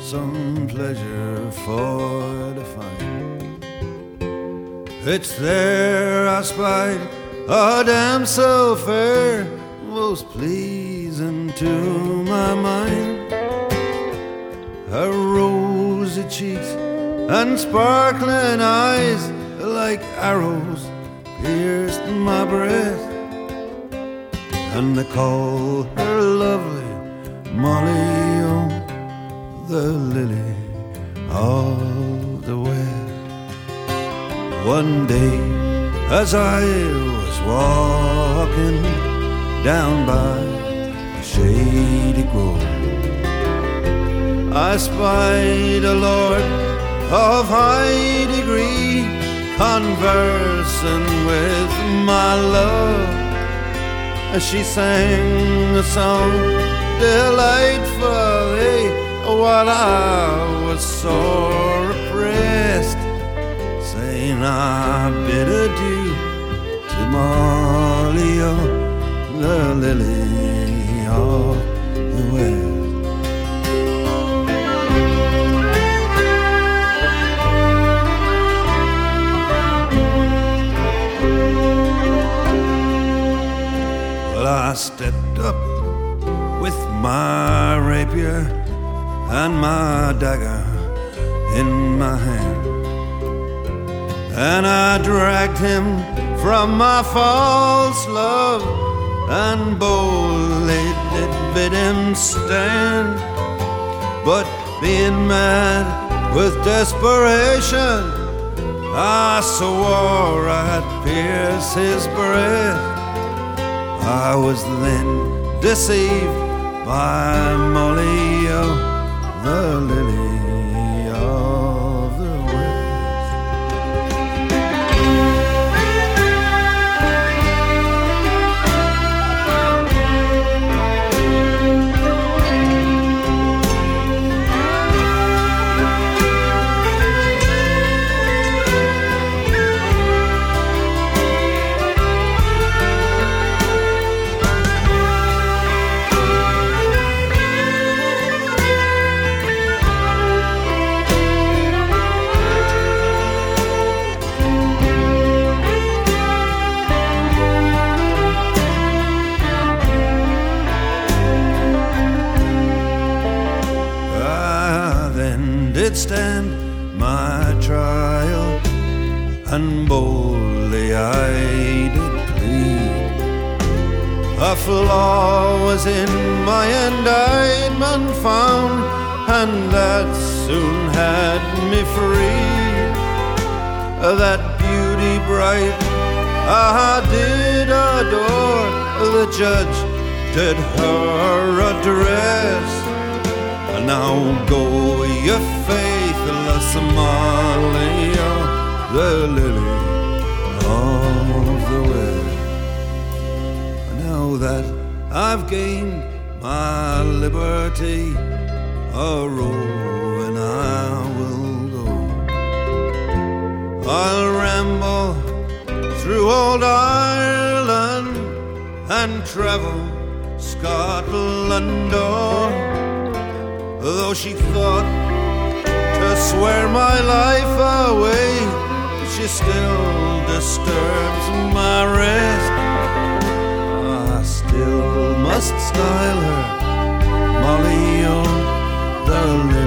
some pleasure for to find. It's there I spied a damsel fair, most pleasing to my mind. Her rosy cheeks and sparkling eyes like arrows pierced my breast, and they call her lovely Molly, oh, the lily of the West. One day as I was walking down by a shady grove, I spied a lord of high degree conversing with my love, as she sang a song delightfully while I was sore oppressed, saying I bid adieu to Molly, oh, the lily of the West. I stepped up with my rapier and my dagger in my hand, and I dragged him from my false love and boldly did bid him stand. But being mad with desperation, I swore I'd pierce his breast. I was then deceived by Molly, oh, the lily of the West. Stand my trial, and boldly I did plead. A flaw was in my indictment found, and that soon had me free. That beauty bright I did adore, the judge did her address. Now go, you faithless Molly, oh, the lily of the West. Now that I've gained my liberty, a roving I will go. I'll ramble through old Ireland and travel Scotland o'er. Though she thought to swear my life away, she still disturbs my rest. I still must style her Molly, oh, the lily